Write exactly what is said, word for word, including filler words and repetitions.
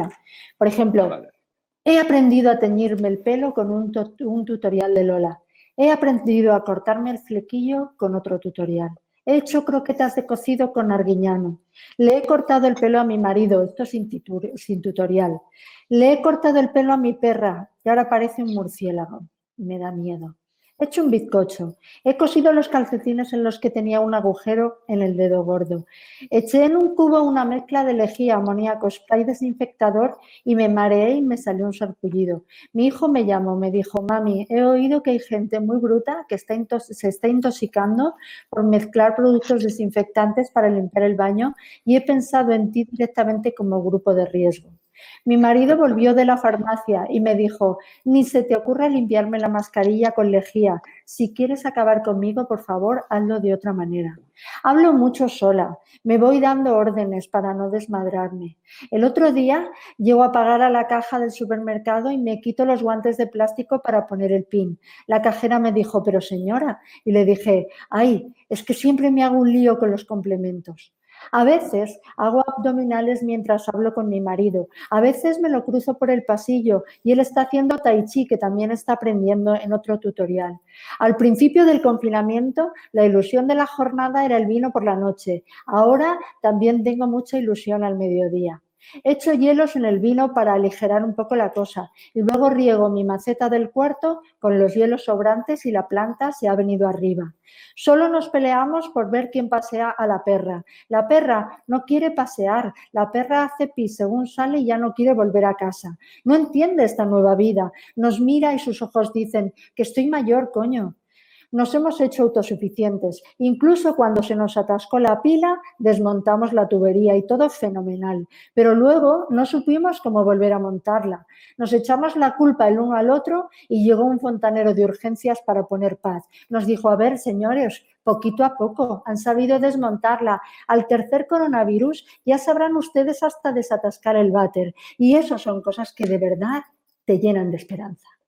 lista. Por ejemplo, Vale. he aprendido a teñirme el pelo con un, un tutorial de Lola. He aprendido a cortarme el flequillo con otro tutorial. He hecho croquetas de cocido con Arguiñano. Le he cortado el pelo a mi marido, esto sin, sin tutorial. Le he cortado el pelo a mi perra y ahora parece un murciélago. Me da miedo. He hecho un bizcocho. He cosido los calcetines en los que tenía un agujero en el dedo gordo. Eché en un cubo una mezcla de lejía, amoníaco, spray desinfectador y me mareé y me salió un sarpullido. Mi hijo me llamó, me dijo, mami, he oído que hay gente muy bruta que está se está intoxicando por mezclar productos desinfectantes para limpiar el baño y he pensado en ti directamente como grupo de riesgo. Mi marido volvió de la farmacia y me dijo, ni se te ocurra limpiarme la mascarilla con lejía. Si quieres acabar conmigo, por favor, hazlo de otra manera. Hablo mucho sola, me voy dando órdenes para no desmadrarme. El otro día llego a pagar a la caja del supermercado y me quito los guantes de plástico para poner el pin. La cajera me dijo, pero señora, y le dije, ay, es que siempre me hago un lío con los complementos. A veces hago abdominales mientras hablo con mi marido. A veces me lo cruzo por el pasillo y él está haciendo tai chi, que también está aprendiendo en otro tutorial. Al principio del confinamiento, la ilusión de la jornada era el vino por la noche. Ahora también tengo mucha ilusión al mediodía. Echo hielos en el vino para aligerar un poco la cosa y luego riego mi maceta del cuarto con los hielos sobrantes y la planta se ha venido arriba. Solo nos peleamos por ver quién pasea a la perra. La perra no quiere pasear, la perra hace pis según sale y ya no quiere volver a casa. No entiende esta nueva vida, nos mira y sus ojos dicen que estoy mayor, coño. Nos hemos hecho autosuficientes. Incluso cuando se nos atascó la pila, desmontamos la tubería y todo fenomenal. Pero luego no supimos cómo volver a montarla. Nos echamos la culpa el uno al otro y llegó un fontanero de urgencias para poner paz. Nos dijo, a ver, señores, poquito a poco, han sabido desmontarla. Al tercer coronavirus ya sabrán ustedes hasta desatascar el váter. Y eso son cosas que de verdad te llenan de esperanza.